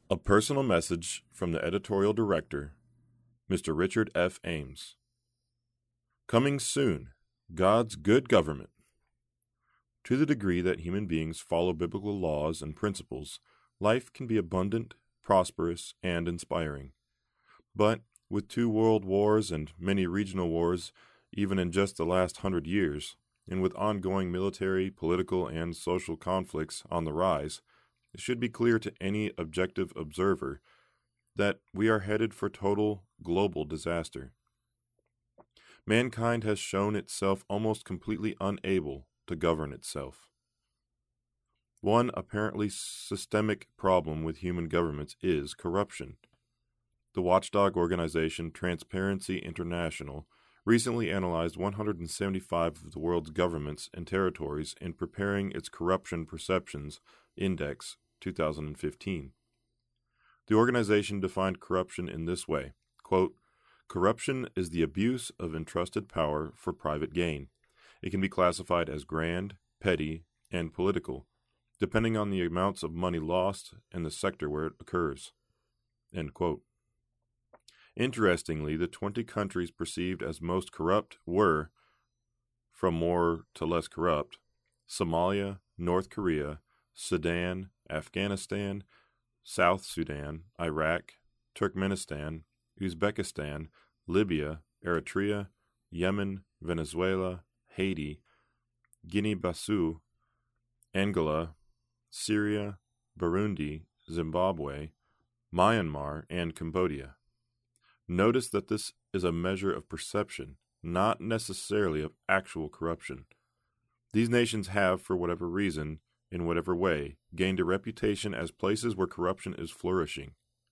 A personal message from the editorial director, Mr. Richard F. Ames. Coming soon, God's good government. To the degree that human beings follow biblical laws and principles, life can be abundant, prosperous, and inspiring. But with 2 world wars and many regional wars, even in just the last 100 years, and with ongoing military, political, and social conflicts on the rise, it should be clear to any objective observer that we are headed for total global disaster. Mankind has shown itself almost completely unable to govern itself. One apparently systemic problem with human governments is corruption. The watchdog organization Transparency International recently analyzed 175 of the world's governments and territories in preparing its Corruption Perceptions Index 2015. The organization defined corruption in this way, quote, "Corruption is the abuse of entrusted power for private gain. It can be classified as grand, petty, and political, depending on the amounts of money lost and the sector where it occurs." End quote. Interestingly, the 20 countries perceived as most corrupt were, from more to less corrupt, Somalia, North Korea, Sudan, Afghanistan, South Sudan, Iraq, Turkmenistan, Uzbekistan, Libya, Eritrea, Yemen, Venezuela, Haiti, Guinea-Bissau, Angola, Syria, Burundi, Zimbabwe, Myanmar, and Cambodia. Notice that this is a measure of perception, not necessarily of actual corruption. These nations have, for whatever reason, in whatever way, gained a reputation as places where corruption is flourishing.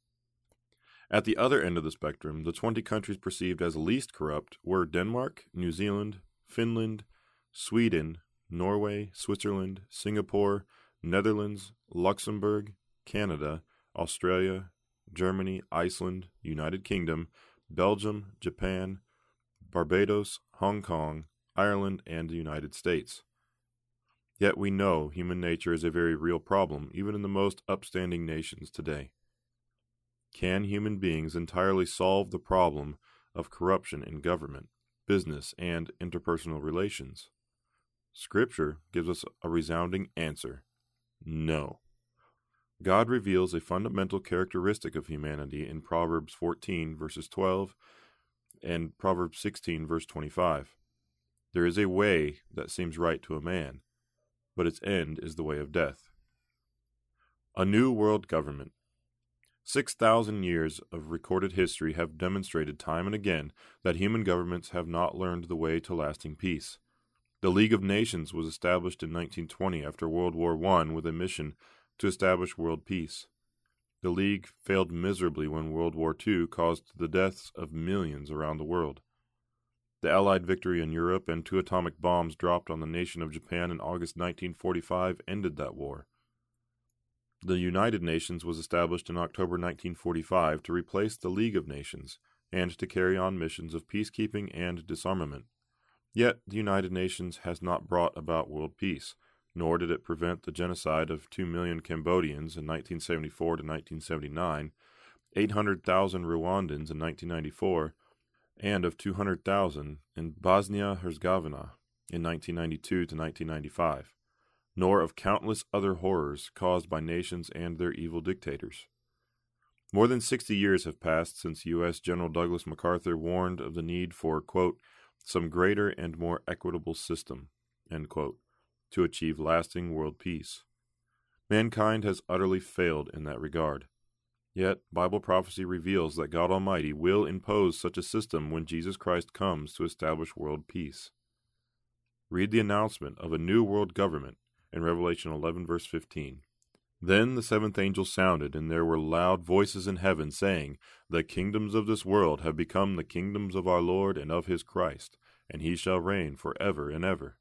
At the other end of the spectrum, the 20 countries perceived as least corrupt were Denmark, New Zealand, Finland, Sweden, Norway, Switzerland, Singapore, Netherlands, Luxembourg, Canada, Australia, Germany, Iceland, United Kingdom, Belgium, Japan, Barbados, Hong Kong, Ireland, and the United States. Yet we know human nature is a very real problem, even in the most upstanding nations today. Can human beings entirely solve the problem of corruption in government, business, and interpersonal relations? Scripture gives us a resounding answer: no. God reveals a fundamental characteristic of humanity in Proverbs 14, verses 12, and Proverbs 16, verse 25. There is a way that seems right to a man, but its end is the way of death. A new world government. 6,000 years of recorded history have demonstrated time and again that human governments have not learned the way to lasting peace. The League of Nations was established in 1920 after World War I with a mission to establish world peace. The League failed miserably when World War II caused the deaths of millions around the world. The Allied victory in Europe and 2 atomic bombs dropped on the nation of Japan in August 1945 ended that war. The United Nations was established in October 1945 to replace the League of Nations and to carry on missions of peacekeeping and disarmament. Yet the United Nations has not brought about world peace, nor did it prevent the genocide of 2 million Cambodians in 1974 to 1979, 800,000 Rwandans in 1994, and of 200,000 in Bosnia-Herzegovina in 1992 to 1995, nor of countless other horrors caused by nations and their evil dictators. More than 60 years have passed since U.S. General Douglas MacArthur warned of the need for, quote, "some greater and more equitable system," end quote, to achieve lasting world peace. Mankind has utterly failed in that regard. Yet, Bible prophecy reveals that God Almighty will impose such a system when Jesus Christ comes to establish world peace. Read the announcement of a new world government in Revelation 11, verse 15. Then the 7th angel sounded, and there were loud voices in heaven, saying, "The kingdoms of this world have become the kingdoms of our Lord and of his Christ, and he shall reign forever and ever."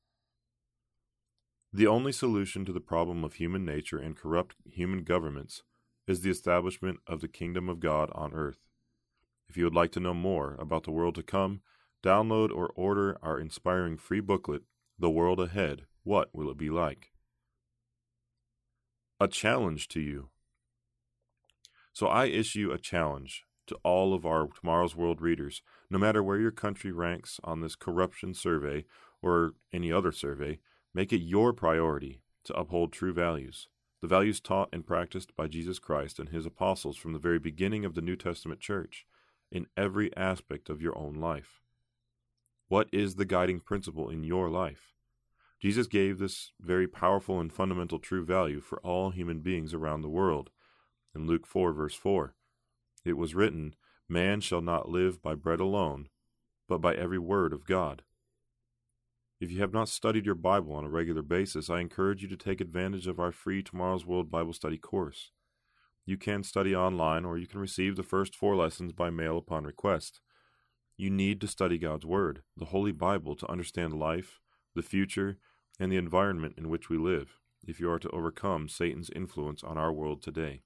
The only solution to the problem of human nature and corrupt human governments is the establishment of the kingdom of God on earth. If you would like to know more about the world to come, download or order our inspiring free booklet, The World Ahead, What Will It Be Like? A challenge to you. So I issue a challenge to all of our Tomorrow's World readers, no matter where your country ranks on this corruption survey or any other survey, make it your priority to uphold true values, the values taught and practiced by Jesus Christ and his apostles from the very beginning of the New Testament church, in every aspect of your own life. What is the guiding principle in your life? Jesus gave this very powerful and fundamental true value for all human beings around the world. In Luke 4, verse 4, it was written, "Man shall not live by bread alone, but by every word of God." If you have not studied your Bible on a regular basis, I encourage you to take advantage of our free Tomorrow's World Bible Study course. You can study online, or you can receive the first 4 lessons by mail upon request. You need to study God's Word, the Holy Bible, to understand life, the future, and the environment in which we live, if you are to overcome Satan's influence on our world today.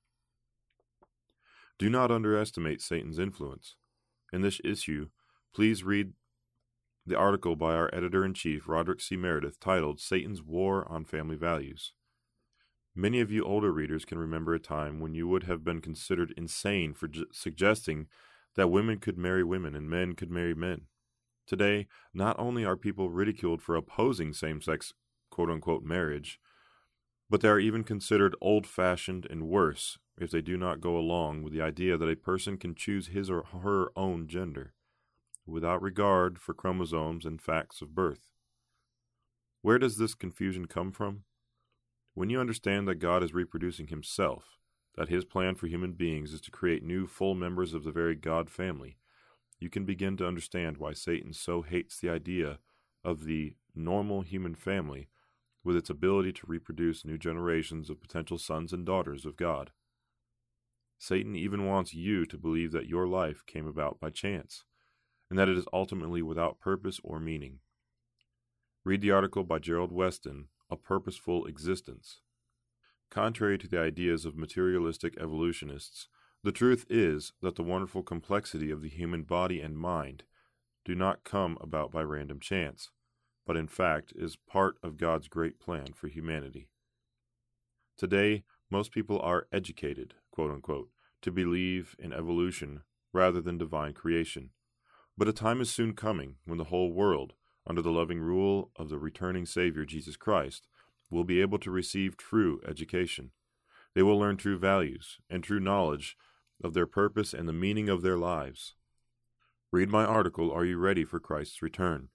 Do not underestimate Satan's influence. In this issue, please read the article by our editor-in-chief, Roderick C. Meredith, titled "Satan's War on Family Values." Many of you older readers can remember a time when you would have been considered insane for suggesting that women could marry women and men could marry men. Today, not only are people ridiculed for opposing same-sex quote-unquote marriage, but they are even considered old-fashioned and worse if they do not go along with the idea that a person can choose his or her own gender, without regard for chromosomes and facts of birth. Where does this confusion come from? When you understand that God is reproducing himself, that his plan for human beings is to create new full members of the very God family, you can begin to understand why Satan so hates the idea of the normal human family with its ability to reproduce new generations of potential sons and daughters of God. Satan even wants you to believe that your life came about by chance, and that it is ultimately without purpose or meaning. Read the article by Gerald Weston, "A Purposeful Existence." Contrary to the ideas of materialistic evolutionists, the truth is that the wonderful complexity of the human body and mind do not come about by random chance, but in fact is part of God's great plan for humanity. Today, most people are educated, quote-unquote, to believe in evolution rather than divine creation. But a time is soon coming when the whole world, under the loving rule of the returning Savior Jesus Christ, will be able to receive true education. They will learn true values and true knowledge of their purpose and the meaning of their lives. Read my article, "Are You Ready for Christ's Return?"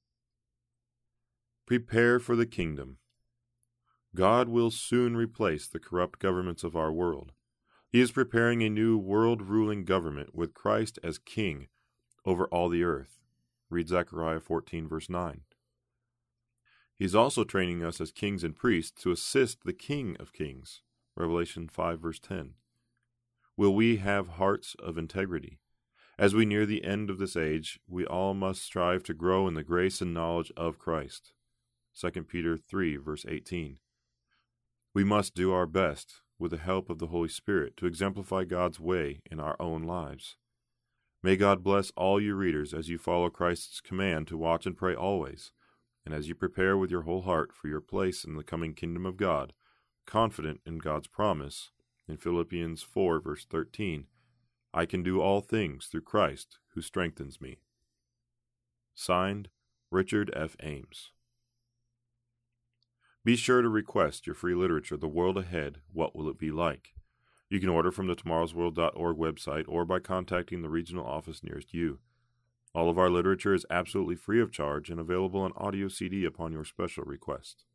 Prepare for the kingdom. God will soon replace the corrupt governments of our world. He is preparing a new world-ruling government with Christ as king over all the earth. Read Zechariah 14, verse 9. He's also training us as kings and priests to assist the King of Kings. Revelation 5, verse 10. Will we have hearts of integrity? As we near the end of this age, we all must strive to grow in the grace and knowledge of Christ. 2 Peter 3, verse 18. We must do our best, with the help of the Holy Spirit, to exemplify God's way in our own lives. May God bless all you readers as you follow Christ's command to watch and pray always, and as you prepare with your whole heart for your place in the coming kingdom of God, confident in God's promise, in Philippians 4, verse 13, "I can do all things through Christ who strengthens me." Signed, Richard F. Ames. Be sure to request your free literature, The World Ahead, What Will It Be Like? You can order from the tomorrowsworld.org website or by contacting the regional office nearest you. All of our literature is absolutely free of charge and available on audio CD upon your special request.